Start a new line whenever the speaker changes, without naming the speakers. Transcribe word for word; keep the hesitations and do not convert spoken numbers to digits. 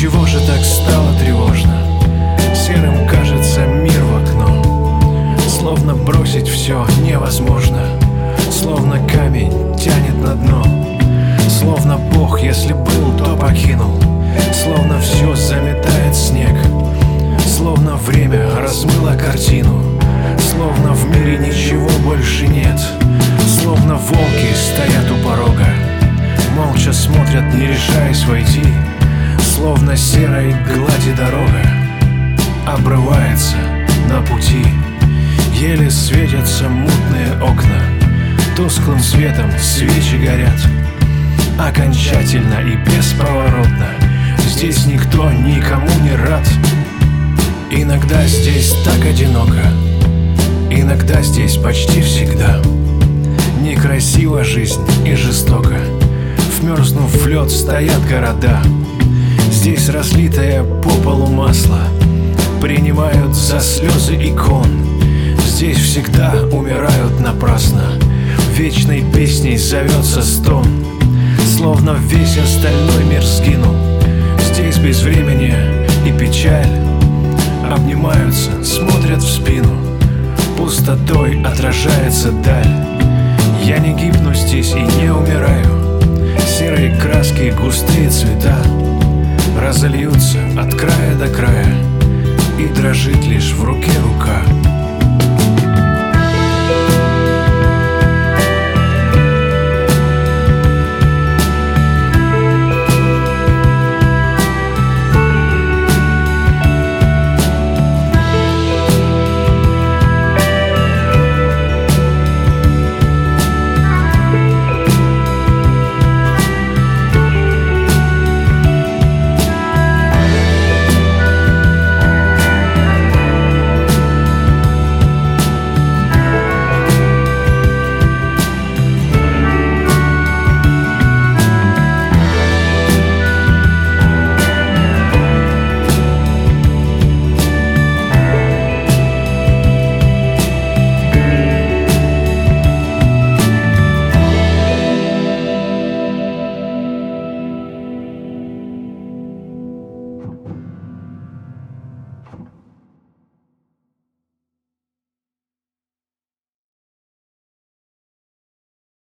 Отчего же так стало тревожно? Серым кажется мир в окно. Словно бросить все невозможно. Словно камень тянет на дно. Словно Бог, если был, то покинул. Словно все заметает снег. Словно время размыло картину. Словно в мире ничего больше нет. Словно волки стоят у порога, молча смотрят, не решаясь войти. Словно серой глади дорога обрывается на пути. Еле светятся мутные окна, тусклым светом свечи горят. Окончательно и бесповоротно здесь никто никому не рад. Иногда здесь так одиноко, иногда здесь почти всегда. Некрасива жизнь и жестоко. Вмерзнув в лед, стоят города. Здесь разлитое по полу масло принимают за слезы икон. Здесь всегда умирают напрасно. Вечной песней зовется стон. Словно весь остальной мир сгинул. Здесь безвременье и печаль обнимаются, смотрят в спину. Пустотой отражается даль. Я не гибну здесь и не умираю. Серые краски, густые цвета разольются от края до края, и дрожит лишь в руке рука.